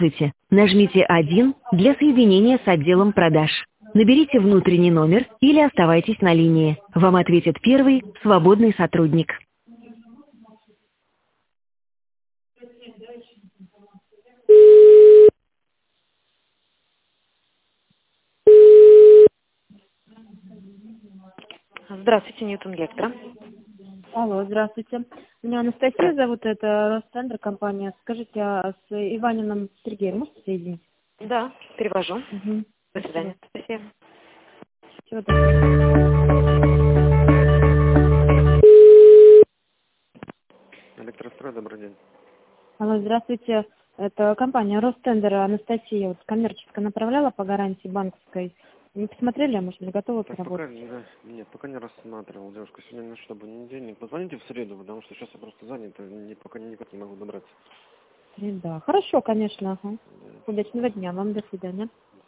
Здравствуйте. Нажмите 1 для соединения с отделом продаж. Наберите внутренний номер или оставайтесь на линии. Вам ответит первый свободный сотрудник. Здравствуйте, Ньютон Гектора. Алло, здравствуйте. Меня Анастасия зовут, это Ростендер компания. Скажите, а с Иванином Сергеем можете соединить? Да, перевожу. Угу. До Спасибо. свидания. Спасибо. Всего доброго. Электрострой, добрый день. Алло, здравствуйте. Это компания Ростендер, Анастасия. Вот коммерческая направляла по гарантии банковской. Не посмотрели, а может быть готовы Так, пока, поработать? да, нет, пока не рассматривал, девушка. Сегодня, чтобы понедельник. Позвоните в среду, потому что сейчас я просто занят, и пока никак не могу добраться. Да, хорошо, конечно. Ага. Да. Удачного дня вам, до свидания.